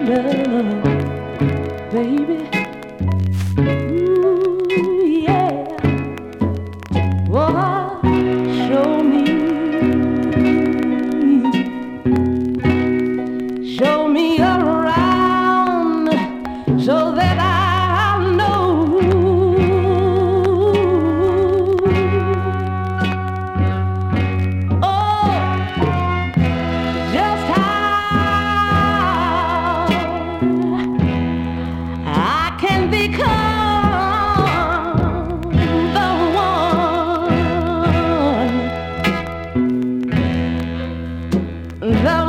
love, baby. Ooh, yeah. Oh, show me around so that I know just how I can become the one. The